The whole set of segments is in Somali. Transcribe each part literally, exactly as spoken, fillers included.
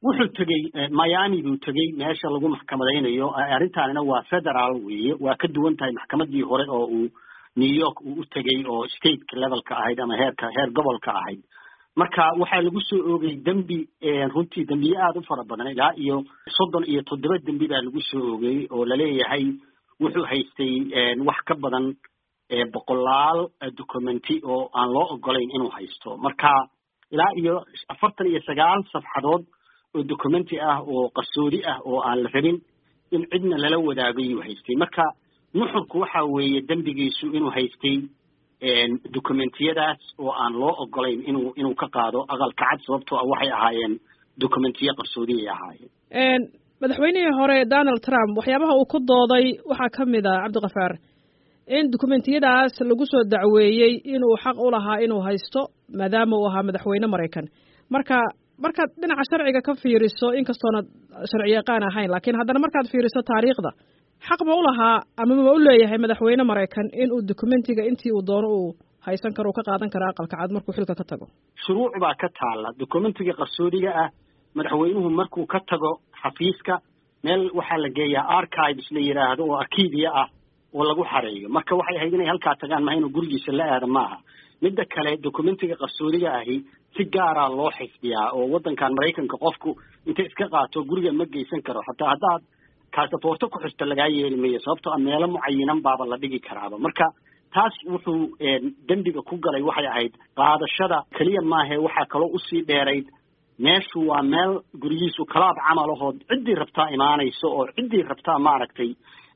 wuxuu tegey Miami buu tegey meesha lagu maxkamadeynayo arrintaanina waa federal weeye waa ka duwan tahay maxkamadii hore oo uu New York uu u tegey oo state levelka ahayd ama heerka heer gobolka ahayd marka waxaa lagu soo oogay dambi runtii dambiye aad u fara badan ilaa iyo soddon iyo toddoba dambi baa lagu soo oogay oo la leeyahay wuxuu haystay wax ka badan boqolaal documenti oo aan loo ogolayn inuu haysto marka ilaa iyo afartan iyo sagaal safxadood oo documenti ah oo qarsoodi ah oo aan la rabin in cidna lala wadaagay uu haystay marka nuxurku waxa weeye dambigiisu inuu haystay documentiyadaas oo aan loo ogolayn inuu inuu ka qaado aqalka cad sababtoo ah waxay ahaayeen documentiyo qarsoodi ay ahaayeen madaxweynihii hore Donald Trump waxyaabaha uu ku dooday waxaa ka mid ah Cabdiqafaar in documentiyadaas lagu soo dacweeyay inuu xaq u lahaa inuu haysto maadaama uu ahaa madaxweyne Mareykan marka markaad dhinaca sharciga ka fiiriso inkastoona sharci yaqaan ahayn laakiin haddana markaad fiiriso taariikhda xaq ma u lahaa ama ma u leeyahay madaxweyne Mareykan inuu documentiga intii uu doono uu haysan karo ka qaadan karo aqalka cad markuu xilka ka tago shuruuc baa ka taala documentiga qarsoodiga ah madaxweynuhu markuu ka tago xafiiska meel waxaa la geeyaa archives la yiraahdo oo arkiibiya ah oo lagu xareeyo marka waxay ahayd inay halkaa tagaan ma inuu gurigiisa la aado maaha midda kale documentiga qarsoodiga ahi si gaara loo xifdiyaa oo wadankan Mareykanka qofku inta iska qaato guriga ma geysan karo hataa haddaad kaasaboorto ku xirta laga yeelimayo sababtoo ah meelo mucayinan baaba la dhigi karaaba marka taas wuxuu dambiga ku galay waxay ahayd qaadashada kaliya maahe waxaa kaloo usii dheerayd meeshu waa meel gurigiisu kalaab camal ahood ciddii rabtaa imaanayso oo ciddii rabtaa maaragtay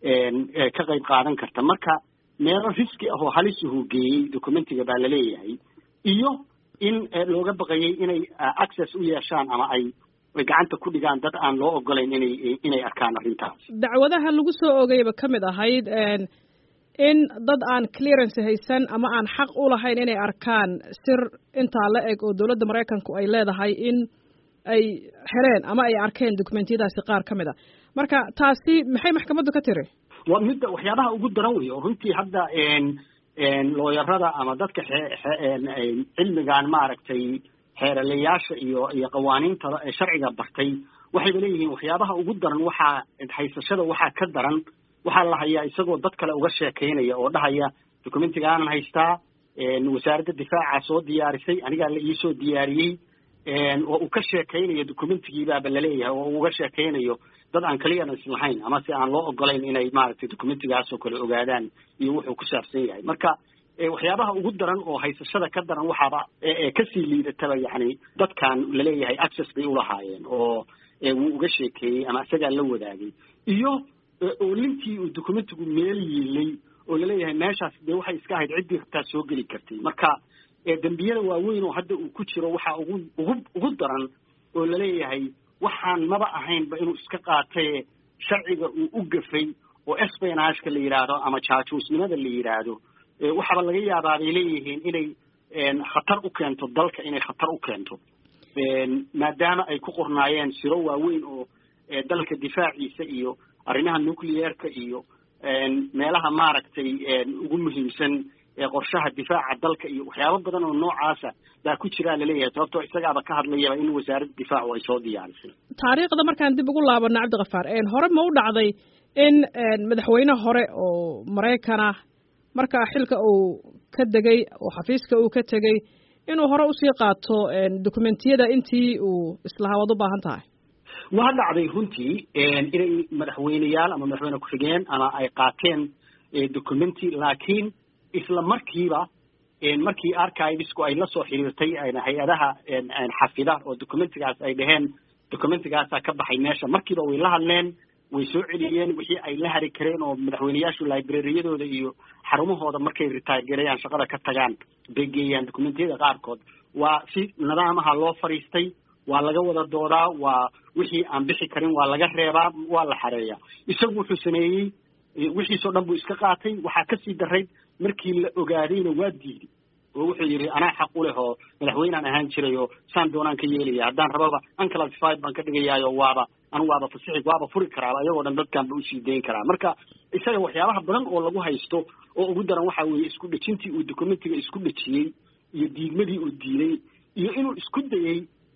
ka qayb qaadan karta marka meelo riski ah oo halis uu geeyey documentiga baa la leeyahay iyo in looga baqayay inay access u yeeshaan ama ay gacanta ku dhigaan dad aan loo ogolayn inay inay arkaan arrintaas dacwadaha lagu soo oogayba ka mid ahayd in dad aan clearance haysan ama aan xaq u lahayn inay arkaan sir intaa la eg oo dowladda Mareykanku ay leedahay in ay xireen ama ay arkeen documentiyadaasi qaar ka mid ah marka taasi maxay maxkamaddu ka tiri waa mid waxyaabaha ugu daran weeye oo runtii hadda looyarada ama dadka cilmigan maaragtay xeeralayaasha iyo iyo qawaaniinta sharciga bartay waxay leeyihiin waxyaabaha ugu daran waxaa haysashada waxaa ka daran waxaa la hayaa isagoo dad kale uga sheekeynaya oo dhahaya documentiga aanan haystaa wasaaradda difaaca soo diyaarisay anigaa la iisoo diyaariyey oo uu ka sheekeynayo documentigiibaaba laleeyahay oo uga sheekeynayo dad aan clearance lahayn ama si aan loo ogolayn inay maaragtay documentigaasoo kale ogaadaan iyo wuxuu ku saabsan yahay marka waxyaabaha ugu daran oo haysashada ka daran waxaaba kasii liidataba yani dadkan laleeyahay access bay ulahaayeen oo wuu uga sheekeeyey ama isagaa la wadaagay iyo oo lintii uu documentigu meel yiilay oo laleeyahay meeshaas dee waxay iska ahayd ciddii rabtaa soo geli kartay marka dembiyada waaweyn oo hadda uu ku jiro waxaa ugu ugu ugu daran oo laleeyahay waxaan maba ahaynba inuu iska qaatay sharciga uu u gafay oo espionage-ka la yidhaahdo ama jaajuusnimada la yidhaahdo waxaaba laga yaabaa bay leeyihiin inay khatar u keento dalka inay khatar u keento maadaama ay ku qornaayeen siro waaweyn oo dalka difaaciisa iyo arrimaha nuclearka iyo meelaha maaragtay ugu muhiimsan qorshaha difaaca dalka iyo waxyaabo badan oo noocaasa baa ku jiraa laleeyahay sababtoo isagaaba ka hadlayaba in wasaaradda difaacu ay soo diyaarisay taariikhda markaan dib ugu laabano Cabdiqafaar hore ma u dhacday in madaxweyne hore oo Mareykanah marka xilka uu ka degay oo xafiiska uu ka tagay inuu hore u sii qaato documentiyada intii uu islaha wad u baahan tahay waa dhacday runtii inay madaxweyneyaal ama madaxweyne ku xigeen ama ay qaateen documenti laakiin isla markiiba markii archives-ku ay la soo xiriirtay hay-adaha xafida oo documentigaas ay dhaheen documentigaasa ka baxay meesha markiiba way la hadleen way soo celiyeen wixii ay la hari kareen oo madaxweyneyaashu librariyadooda iyo xarumahooda markay retire gareeyaan shaqada ka tagaan bay geeyaan documentiyada qaarkood waa si nidaamaha loo fariistay waa laga wada doodaa waa wixii aan bixi karin waa laga reebaa waa la xareeyaa isagu wuxuu sameeyey wixiisoo dhan buu iska qaatay waxaa kasii darayd markii la ogaadayna waa diiday oo wuxuu yidhi anaa xaq u leh oo madaxweynaan ahaan jiray oo saan doonaan ka yeelaya haddaan rababa unclassified baan ka dhigayaayo waaba anu waaba fasixi waaba furi karaaba iyagoo dhan dadkan ba usii dayn karaa marka isaga waxyaabaha badan oo lagu haysto oo ugu daran waxaa weeye isku dhejintii uu documentiga isku dhejiyey iyo diidmadii uu diiday iyo inuu isku dayey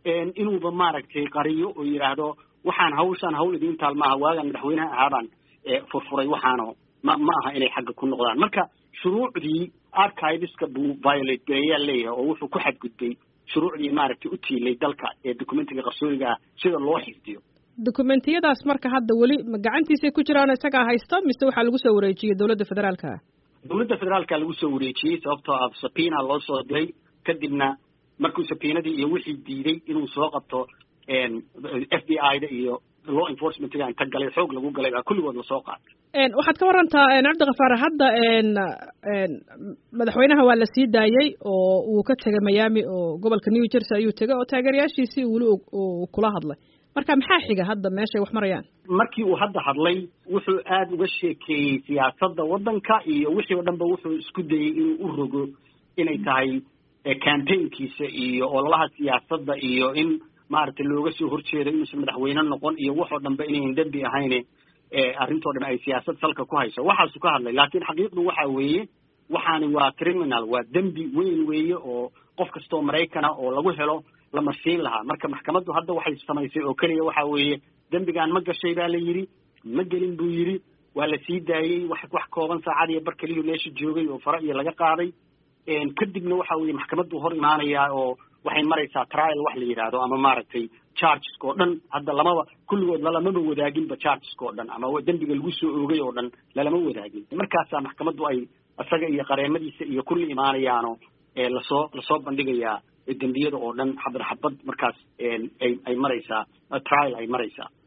inuuba maaragtay qariyo oo yidhaahdo waxaan hawshaan hawl idiin taal maaha waagaan madaxweynaha ahaabaan furfuray waxaano ma ma aha inay xagga ku noqdaan marka shuruucdii archiveska buu violate gareeyaa leeyahay oo wuxuu ku xadgudbay shuruucdii maaragtay u tiilay dalka ee documentiga qarsoodiga ah sida loo xifdiyo dokumentiyadaas marka hadda weli ma gacantiisay ku jiraan isagaa haysta mise waxaa lagu soo wareejiyey dowladda federaalka dowladda federaalka lagu soo wareejiyey sababtoo ah sabiina loo soo diray kadibna markuu sabiinadii iyo wixii diiday inuu soo qabto f b i da iyo law enforcementiga inta galay xoog lagu galay baa kulligood lasoo qaatay waxaad ka warantaa cabdikafaar hadda madaxweynaha waa la sii daayey oo uu ka tegay miami oo gobolka new jersey ayuu tegay oo taageerayaashiisii weli uu kula hadlay marka maxaa xiga hadda meeshay wax marayaan markii uu hadda hadlay wuxuu aada uga sheekeeyey siyaasadda waddanka iyo wixii oo dhanba wuxuu isku dayey inuu u rogo inay tahay campaignkiisa iyo ololaha siyaasadda iyo in maaragtay looga soo horjeedo inuusan madaxweyne noqon iyo waxoo dhanba inayn dembi ahayne arrintoo dhan ay siyaasad salka ku hayso waxaasu ka hadlay laakiin xaqiiqdu waxa weeye waxaani waa criminal waa dembi weyn weeye oo qof kastoo maraykana oo lagu helo la marsiin lahaa marka maxkamaddu hadda waxay samaysay oo keliya waxa weeye dembigaan ma gashay baa la yidhi ma gelin buu yidhi waa la sii daayey wax wax kooban saacad iyo bar keliya meesha joogay oo fara iyo laga qaaday kadibna waxa weeye maxkamaddu hor imaanayaa oo waxay maraysaa trial wax la yidhaahdo ama maaragtay chargeska oo dhan hadda lamaba kulligood lalamaba wadaaginba chargeska oo dhan ama dembiga lagu soo oogay oo dhan lalama wadaagin markaasaa maxkamaddu ay isaga iyo qareemadiisa iyo kulli imaanayaano lasoo lasoo bandhigayaa dembiyada oo dhan xabad xabad markaas ay ay maraysaa trial ay maraysaa